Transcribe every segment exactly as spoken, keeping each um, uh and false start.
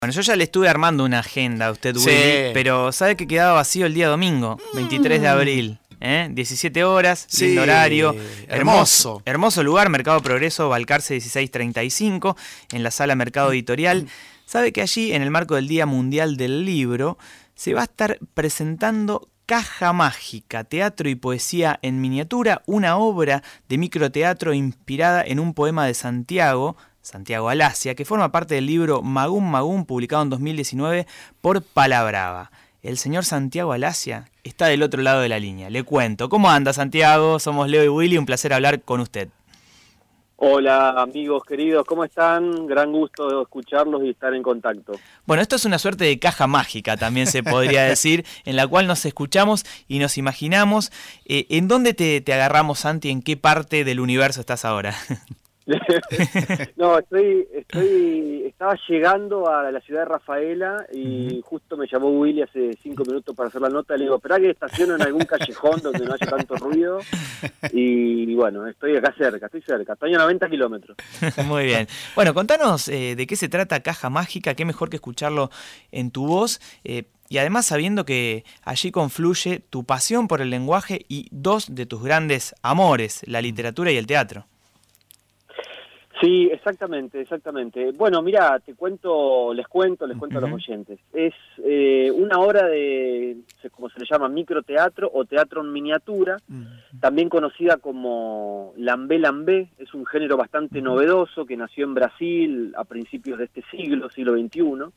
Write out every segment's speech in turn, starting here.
Bueno, yo ya le estuve armando una agenda a usted, Sí. Willy, pero sabe que quedaba vacío el día domingo, veintitrés de abril, ¿eh? diecisiete horas, Sí, lindo horario, hermoso. hermoso lugar, Mercado Progreso, Balcarce dieciséis treinta y cinco, en la sala Mercado Editorial. Sabe que allí, en el marco del Día Mundial del Libro, se va a estar presentando Caja Mágica, teatro y poesía en miniatura, una obra de microteatro inspirada en un poema de Santiago, Santiago Alasia, que forma parte del libro Magún Magún, publicado en dos mil diecinueve por Palabrava. El señor Santiago Alasia está del otro lado de la línea. Le cuento. ¿Cómo anda, Santiago? Somos Leo y Willy, un placer hablar con usted. Hola amigos queridos, ¿cómo están? Gran gusto de escucharlos y estar en contacto. Bueno, esto es una suerte de caja mágica, también se podría decir, en la cual nos escuchamos y nos imaginamos. Eh, ¿En dónde te, te agarramos, Santi? ¿En qué parte del universo estás ahora? No, estoy, estoy, estaba llegando a la ciudad de Rafaela y uh-huh. justo me llamó Willy hace cinco minutos para hacer la nota. Le digo, esperá que estaciono en algún callejón donde no haya tanto ruido. Y bueno, estoy acá cerca, estoy cerca, estoy a noventa kilómetros. Muy bien. Bueno, contanos eh, de qué se trata Caja Mágica, qué mejor que escucharlo en tu voz. Eh, Y además sabiendo que allí confluye tu pasión por el lenguaje y dos de tus grandes amores, la literatura y el teatro. Sí, exactamente, exactamente. Bueno, mira, te cuento, les cuento, les cuento uh-huh. a los oyentes. Es eh, una obra de, como se le llama, microteatro o teatro en miniatura, uh-huh. también conocida como lambé lambé. Es un género bastante uh-huh. novedoso que nació en Brasil a principios de este siglo, siglo veintiuno.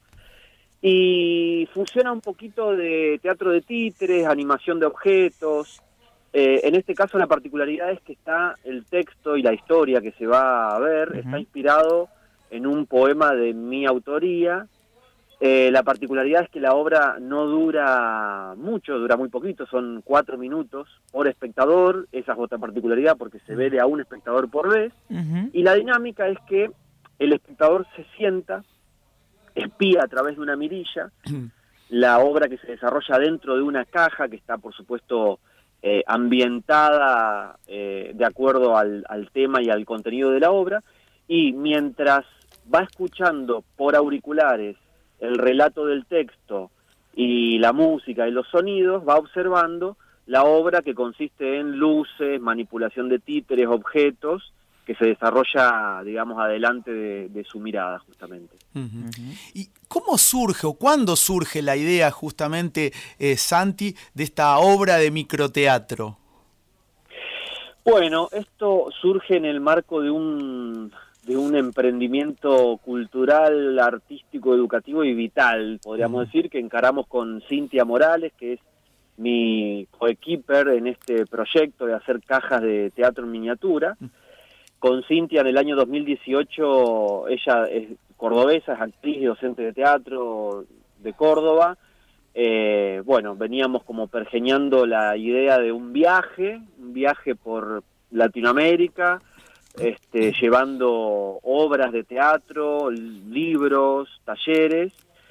Y funciona un poquito de teatro de títeres, animación de objetos. Eh, en este caso la particularidad es que está el texto y la historia que se va a ver, uh-huh. está inspirado en un poema de mi autoría. Eh, la particularidad es que la obra no dura mucho, dura muy poquito, son cuatro minutos por espectador. Esa es otra particularidad porque se ve de a un espectador por vez. Uh-huh. Y la dinámica es que el espectador se sienta, espía a través de una mirilla, uh-huh. la obra que se desarrolla dentro de una caja que está, por supuesto, Eh, ambientada eh, de acuerdo al, al tema y al contenido de la obra, y mientras va escuchando por auriculares el relato del texto y la música y los sonidos, va observando la obra que consiste en luces, manipulación de títeres, objetos, que se desarrolla, digamos, adelante de, de su mirada, justamente. Uh-huh. ¿Y cómo surge o cuándo surge la idea, justamente, eh, Santi, de esta obra de microteatro? Bueno, esto surge en el marco de un, de un emprendimiento cultural, artístico, educativo y vital, podríamos uh-huh. decir, que encaramos con Cintia Morales, que es mi coequiper en este proyecto de hacer cajas de teatro en miniatura. Uh-huh. Con Cintia en el año dos mil dieciocho, ella es cordobesa, es actriz y docente de teatro de Córdoba. Eh, bueno, veníamos como pergeñando la idea de un viaje, un viaje por Latinoamérica, este, llevando obras de teatro, libros, talleres,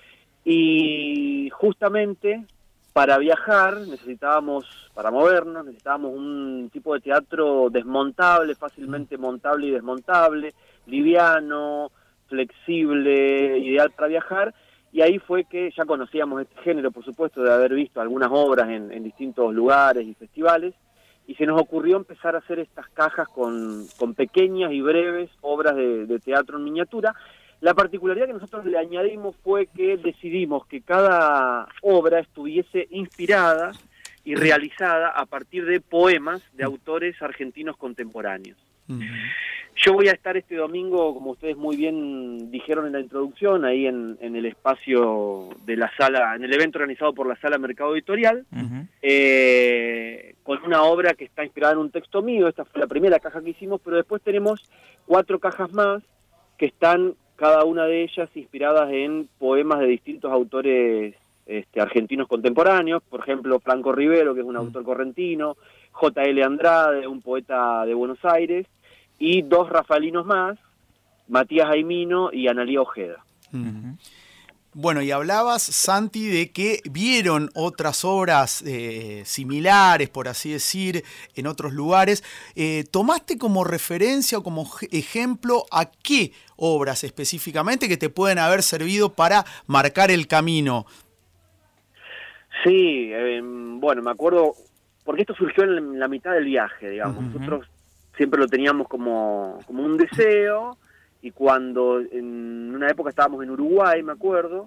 y justamente para viajar necesitábamos, para movernos, necesitábamos un tipo de teatro desmontable, fácilmente montable y desmontable, liviano, flexible, ideal para viajar, y ahí fue que ya conocíamos este género, por supuesto, de haber visto algunas obras en, en distintos lugares y festivales, y se nos ocurrió empezar a hacer estas cajas con, con pequeñas y breves obras de, de teatro en miniatura. La particularidad que nosotros le añadimos fue que decidimos que cada obra estuviese inspirada y realizada a partir de poemas de autores argentinos contemporáneos. Uh-huh. Yo voy a estar este domingo, como ustedes muy bien dijeron en la introducción, ahí en, en el espacio de la sala, en el evento organizado por la Sala Mercado Editorial, uh-huh. eh, con una obra que está inspirada en un texto mío. Esta fue la primera caja que hicimos, pero después tenemos cuatro cajas más que están cada una de ellas inspiradas en poemas de distintos autores este, argentinos contemporáneos, por ejemplo, Franco Rivero, que es un autor correntino, J L Andrade, un poeta de Buenos Aires, y dos rafaelinos más, Matías Aimino y Analía Ojeda. Uh-huh. Bueno, y hablabas, Santi, de que vieron otras obras eh, similares, por así decir, en otros lugares. Eh, ¿Tomaste como referencia o como ejemplo a qué obras específicamente que te pueden haber servido para marcar el camino? Sí, eh, bueno, me acuerdo, porque esto surgió en la mitad del viaje, digamos. Uh-huh. Nosotros siempre lo teníamos como, como un deseo. Y cuando en una época estábamos en Uruguay, me acuerdo,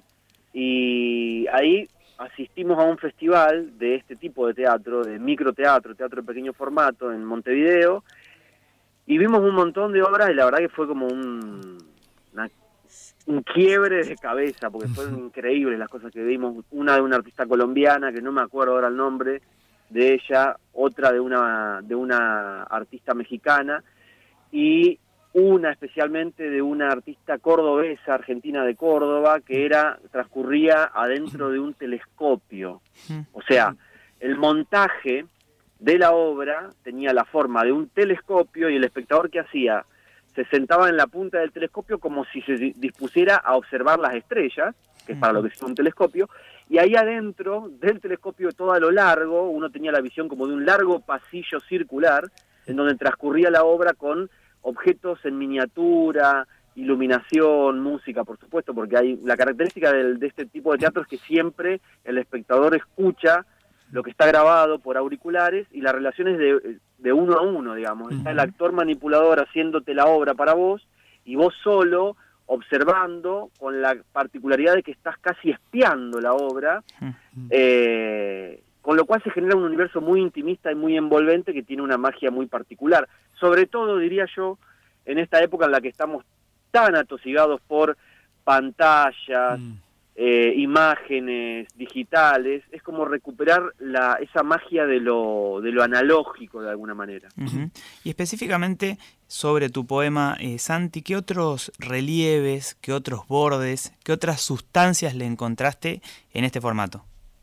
y ahí asistimos a un festival de este tipo de teatro, de microteatro, teatro de pequeño formato en Montevideo, y vimos un montón de obras y la verdad que fue como un, una, un quiebre de cabeza, porque fueron increíbles las cosas que vimos. Una de una artista colombiana, que no me acuerdo ahora el nombre de ella, otra de una, de una artista mexicana, y una especialmente de una artista cordobesa, argentina de Córdoba, que era transcurría adentro de un telescopio. O sea, el montaje de la obra tenía la forma de un telescopio y el espectador, ¿qué hacía? Se sentaba en la punta del telescopio como si se dispusiera a observar las estrellas, que es para lo que es un telescopio, y ahí adentro del telescopio todo a lo largo, uno tenía la visión como de un largo pasillo circular, en donde transcurría la obra con objetos en miniatura, iluminación, música, por supuesto, porque hay la característica del, de este tipo de teatro es que siempre el espectador escucha lo que está grabado por auriculares y la relación es de, de uno a uno, digamos. Está el actor manipulador haciéndote la obra para vos y vos solo observando, con la particularidad de que estás casi espiando la obra, eh, con lo cual se genera un universo muy intimista y muy envolvente que tiene una magia muy particular. Sobre todo, diría yo, en esta época en la que estamos tan atosigados por pantallas, mm. eh, imágenes digitales, es como recuperar la, esa magia de lo, de lo analógico de alguna manera. Uh-huh. Y específicamente sobre tu poema, eh, Santi, ¿qué otros relieves, qué otros bordes, qué otras sustancias le encontraste en este formato?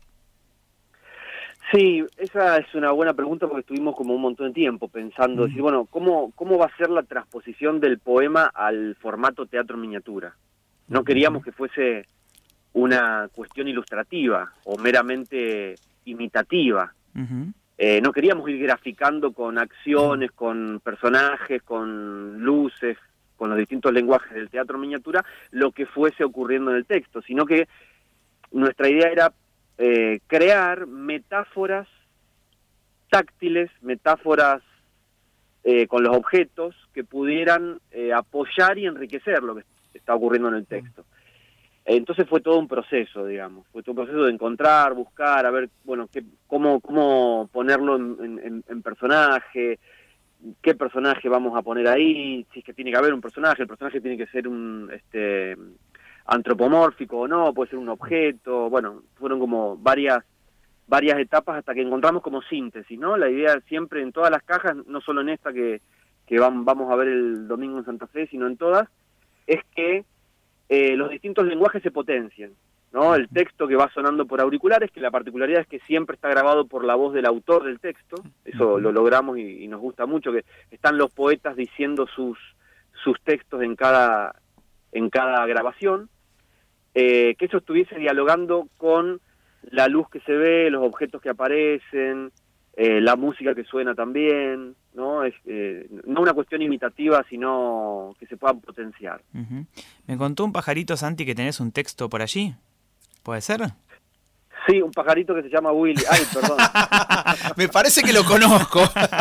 Sí, esa es una buena pregunta porque estuvimos como un montón de tiempo pensando, mm. decir, bueno, ¿cómo, ¿cómo va a ser la transposición del poema al formato teatro miniatura? No mm. queríamos que fuese una cuestión ilustrativa o meramente imitativa. Uh-huh. Eh, no queríamos ir graficando con acciones, uh-huh. con personajes, con luces, con los distintos lenguajes del teatro miniatura, lo que fuese ocurriendo en el texto, sino que nuestra idea era Eh, crear metáforas táctiles, metáforas eh, con los objetos que pudieran eh, apoyar y enriquecer lo que está ocurriendo en el texto. Entonces fue todo un proceso, digamos, fue todo un proceso de encontrar, buscar, a ver, bueno, qué, cómo, cómo ponerlo en, en, en personaje, qué personaje vamos a poner ahí, si es que tiene que haber un personaje, el personaje tiene que ser un... este antropomórfico o no, puede ser un objeto, bueno, fueron como varias varias etapas hasta que encontramos como síntesis, ¿no? La idea siempre en todas las cajas, no solo en esta que, que van, vamos a ver el domingo en Santa Fe, sino en todas, es que eh, los distintos lenguajes se potencien, ¿no? El texto que va sonando por auriculares, que la particularidad es que siempre está grabado por la voz del autor del texto, eso lo logramos y, y nos gusta mucho, que están los poetas diciendo sus, sus textos en cada, en cada grabación, Eh, que eso estuviese dialogando con la luz que se ve, los objetos que aparecen, eh, la música que suena también, ¿no? Es eh, no una cuestión imitativa, sino que se pueda potenciar. Uh-huh. Me contó un pajarito, Santi, que tenés un texto por allí, ¿puede ser? Sí, un pajarito que se llama Willy. Ay, perdón. Me parece que lo conozco.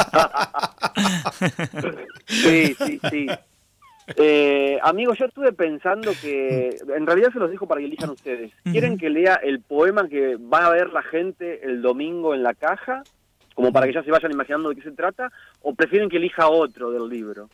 Sí, sí, sí. Eh, amigos, yo estuve pensando que, en realidad se los dejo para que elijan ustedes. ¿Quieren que lea el poema que va a ver la gente el domingo en la caja, como para que ya se vayan imaginando de qué se trata, o prefieren que elija otro del libro?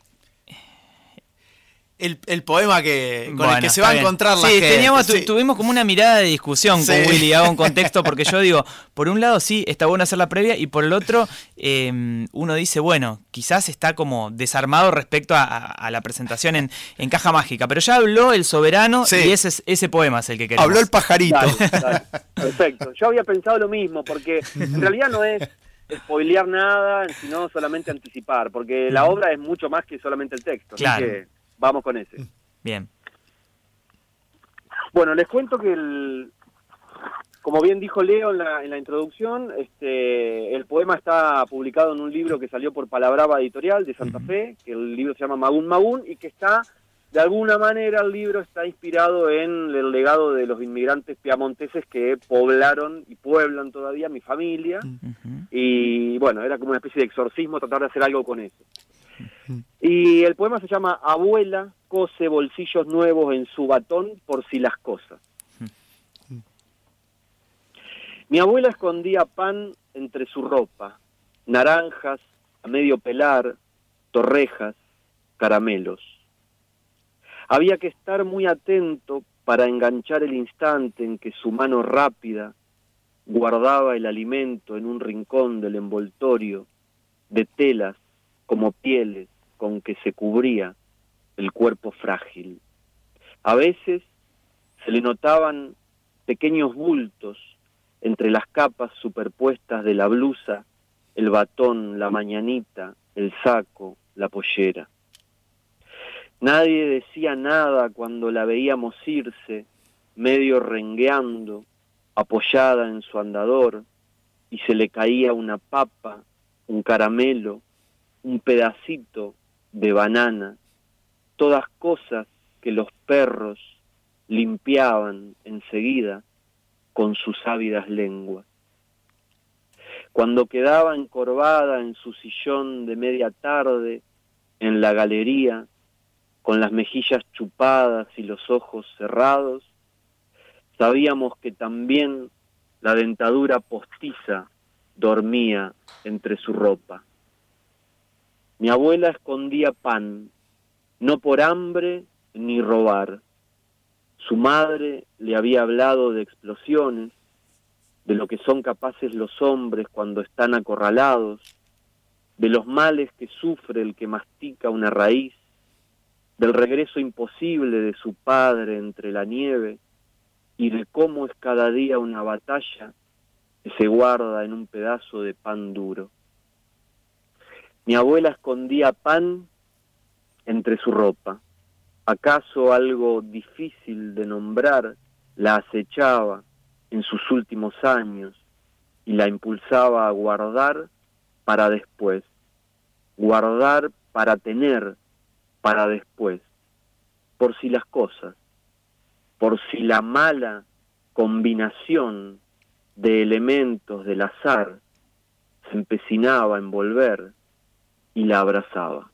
El, el poema que con bueno, el que se va a encontrar la sí, gente. Teníamos, sí, tuvimos como una mirada de discusión sí. con Willy, hago un contexto, porque yo digo, por un lado sí, está bueno hacer la previa, y por el otro, eh, uno dice, bueno, quizás está como desarmado respecto a, a, a la presentación en, en Caja Mágica, pero ya habló el soberano sí. y ese, ese poema es el que queremos. Habló el pajarito. Dale, dale. Perfecto, yo había pensado lo mismo, porque en realidad no es spoilear nada, sino solamente anticipar, porque la obra es mucho más que solamente el texto, claro. Así que vamos con ese. Bien. Bueno, les cuento que, el, como bien dijo Leo en la, en la introducción, este, el poema está publicado en un libro que salió por Palabrava Editorial de Santa Fe, que el libro se llama Magún Magún, y que está, de alguna manera, el libro está inspirado en el legado de los inmigrantes piamonteses que poblaron y pueblan todavía mi familia, uh-huh. y bueno, era como una especie de exorcismo tratar de hacer algo con eso. Uh-huh. Y el poema se llama Abuela cose bolsillos nuevos en su batón por si las cosas. Uh-huh. Mi abuela escondía pan entre su ropa, naranjas a medio pelar, torrejas, caramelos. Había que estar muy atento para enganchar el instante en que su mano rápida guardaba el alimento en un rincón del envoltorio de telas como pieles con que se cubría el cuerpo frágil. A veces se le notaban pequeños bultos entre las capas superpuestas de la blusa, el batón, la mañanita, el saco, la pollera. Nadie decía nada cuando la veíamos irse, medio rengueando, apoyada en su andador, y se le caía una papa, un caramelo, un pedacito de banana, todas cosas que los perros limpiaban enseguida con sus ávidas lenguas. Cuando quedaba encorvada en su sillón de media tarde, en la galería, con las mejillas chupadas y los ojos cerrados, sabíamos que también la dentadura postiza dormía entre su ropa. Mi abuela escondía pan, no por hambre ni robar. Su madre le había hablado de explosiones, de lo que son capaces los hombres cuando están acorralados, de los males que sufre el que mastica una raíz, del regreso imposible de su padre entre la nieve y de cómo es cada día una batalla que se guarda en un pedazo de pan duro. Mi abuela escondía pan entre su ropa. ¿Acaso algo difícil de nombrar la acechaba en sus últimos años y la impulsaba a guardar para después? Guardar para tener para después, por si las cosas, por si la mala combinación de elementos del azar se empecinaba en volver y la abrazaba.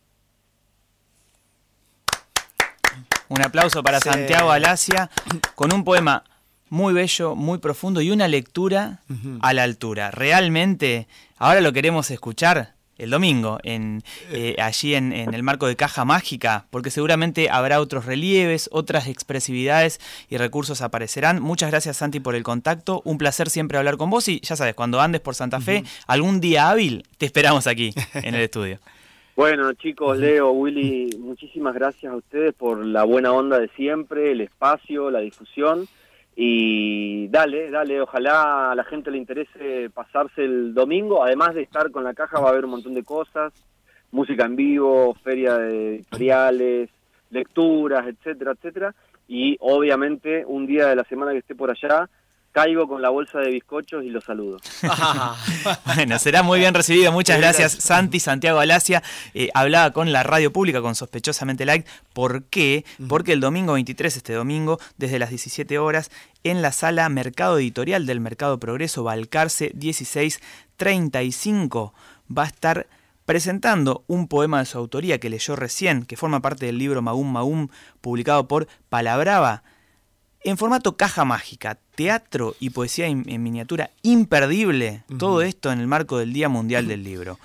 Un aplauso para sí. Santiago Alacia, con un poema muy bello, muy profundo y una lectura uh-huh. a la altura. Realmente, ahora lo queremos escuchar el domingo, en, eh, allí en, en el marco de Caja Mágica, porque seguramente habrá otros relieves, otras expresividades y recursos aparecerán. Muchas gracias, Santi, por el contacto. Un placer siempre hablar con vos y ya sabes, cuando andes por Santa Fe, uh-huh. algún día hábil, te esperamos aquí en el estudio. Bueno, chicos, Leo, Willy, muchísimas gracias a ustedes por la buena onda de siempre, el espacio, la difusión. Y dale, dale, ojalá a la gente le interese pasarse el domingo. Además de estar con la caja, va a haber un montón de cosas, música en vivo, feria de editoriales, lecturas, etcétera, etcétera. Y obviamente un día de la semana que esté por allá, caigo con la bolsa de bizcochos y los saludo. Bueno, será muy bien recibido. Muchas gracias, Santi. Santiago Alacia eh, hablaba con la radio pública, con Sospechosamente Light. ¿Por qué? Porque el domingo veintitrés, este domingo, desde las diecisiete horas, en la sala Mercado Editorial del Mercado Progreso, Balcarce dieciséis treinta y cinco, va a estar presentando un poema de su autoría que leyó recién, que forma parte del libro Magún Magún, publicado por Palabrava, en formato caja mágica, teatro y poesía en, en miniatura imperdible, uh-huh. todo esto en el marco del Día Mundial del Libro.